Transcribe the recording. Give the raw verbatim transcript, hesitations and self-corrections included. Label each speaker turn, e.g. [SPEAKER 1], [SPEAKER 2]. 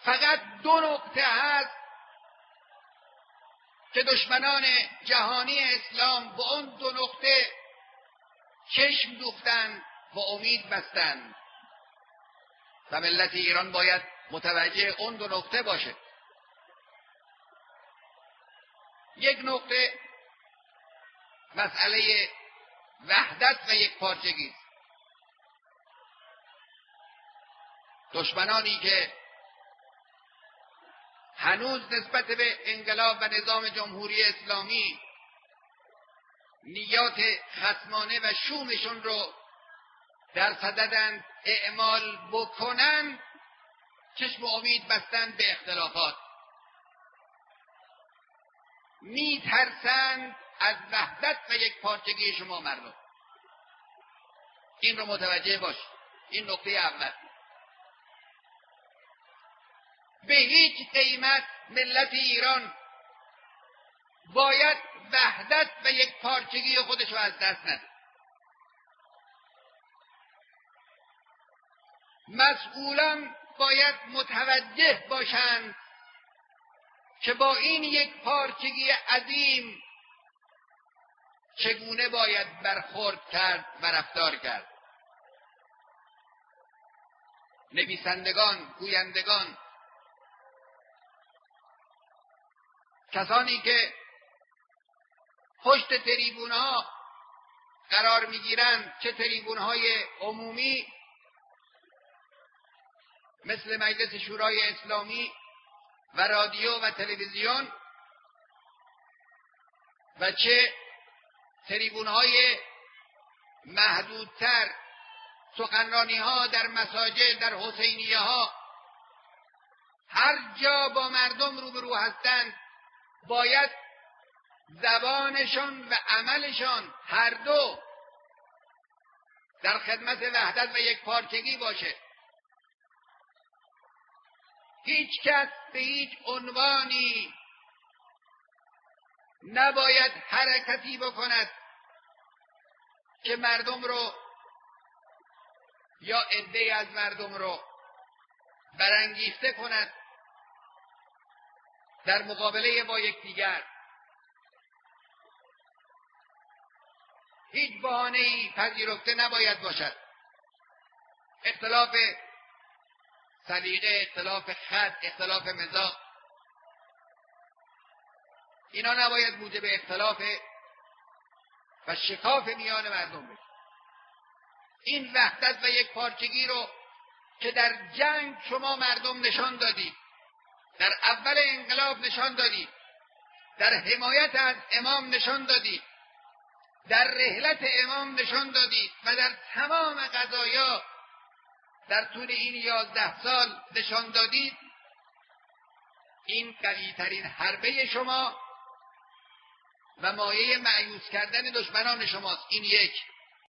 [SPEAKER 1] فقط دو نقطه هست که دشمنان جهانی اسلام با اون دو نقطه چشم دوختن و امید بستن و ملت ایران باید متوجه اون دو نقطه باشه. یک نقطه مسئله وحدت و یک پارچگی است. دشمنانی که هنوز نسبت به انقلاب و نظام جمهوری اسلامی نیات خصمانه و شومشون رو در صددند اعمال بکنن، چشم امید بستن به اختلافات، میترسند از وحدت و یک پارچگی شما مردم. این رو متوجه باش. این نقطه اول. به هیچ قیمت ملت ایران باید وحدت و یک پارچگی خودش رو از دست نده. مسئولان باید متوجه باشند که با این یک پارچگی عظیم چگونه باید برخورد کرد و رفتار کرد. نویسندگان، گویندگان، کسانی که پشت تریبونها قرار میگیرند، چه تریبونهای عمومی مثل مجلس شورای اسلامی و رادیو و تلویزیون و چه تریبونهای محدودتر، سخنرانی ها در مساجد، در حسینیه ها، هر جا با مردم روبرو هستند باید زبانشان و عملشان هر دو در خدمت وحدت و یک پارچگی باشه. هیچ کس به هیچ عنوانی نباید حرکتی بکند که مردم رو یا عده‌ای از مردم رو برانگیخته کند در مقابله با یکدیگر. هیچ بهانه‌ای پذیرفته نباید باشد. اختلاف سلیقه، اختلاف خط، اختلاف مزاج، اینا نباید موجب اختلاف و شکاف میان مردم بشه. این وحدت و یک پارچگی رو که در جنگ شما مردم نشان دادید، در اول انقلاب نشان دادید، در حمایت از امام نشان دادید، در رحلت امام نشان دادید و در تمام قضایا در طول این یازده سال نشان دادید، این قوی‌ترین حربه شما و مایه مأیوس کردن دشمنان شماست. این یک.